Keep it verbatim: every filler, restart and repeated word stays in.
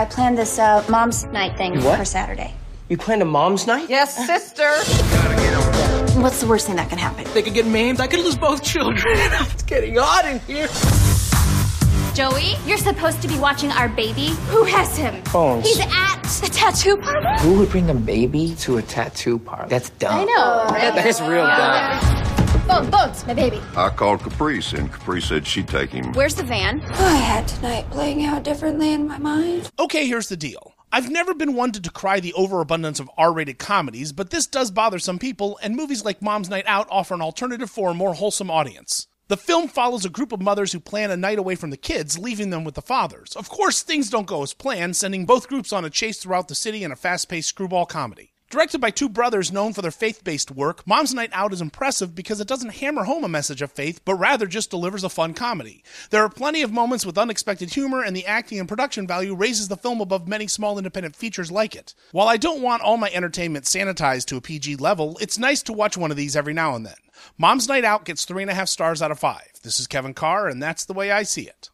I planned this uh, mom's night thing What? for Saturday. You planned a mom's night? Yes, sister. What's the worst thing that can happen? They could get maimed. I could lose both children. It's getting hot in here. Joey, you're supposed to be watching our baby. Who has him? Phones. He's at the tattoo parlor. Who would bring a baby to a tattoo parlor? That's dumb. I know, right? That's real dumb. Bones, Bones, my baby. I called Caprice, and Caprice said she'd take him. Where's the van? I had tonight playing out differently in my mind. Okay, here's the deal. I've never been one to decry the overabundance of R-rated comedies, but this does bother some people, and movies like Mom's Night Out offer an alternative for a more wholesome audience. The film follows a group of mothers who plan a night away from the kids, leaving them with the fathers. Of course, things don't go as planned, sending both groups on a chase throughout the city in a fast-paced screwball comedy. Directed by two brothers known for their faith-based work, Mom's Night Out is impressive because it doesn't hammer home a message of faith, but rather just delivers a fun comedy. There are plenty of moments with unexpected humor, and the acting and production value raises the film above many small independent features like it. While I don't want all my entertainment sanitized to a P G level, it's nice to watch one of these every now and then. Mom's Night Out gets three and a half stars out of five. This is Kevin Carr, and that's the way I see it.